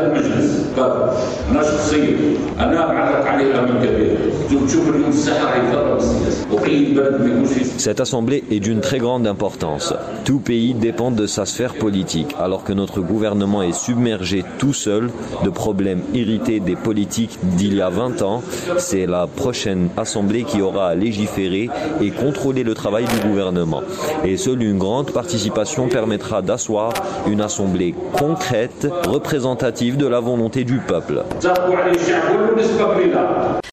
هذا المجلس أنا شخصيا أنا بعلق عليه أمر كبير. تشوف اليوم الساحة يفرق السياسة وأي بلد ما يكونش. Cette assemblée est d'une très grande importance. Tout pays dépend de sa sphère politique, alors que notre gouvernement est submergé tout seul de problèmes hérités des politiques d'il y a 20 ans. C'est la prochaine assemblée qui aura à légiférer et contrôler le travail du gouvernement. Et seule une grande participation permettra d'asseoir une assemblée concrète, représentative de la volonté du peuple.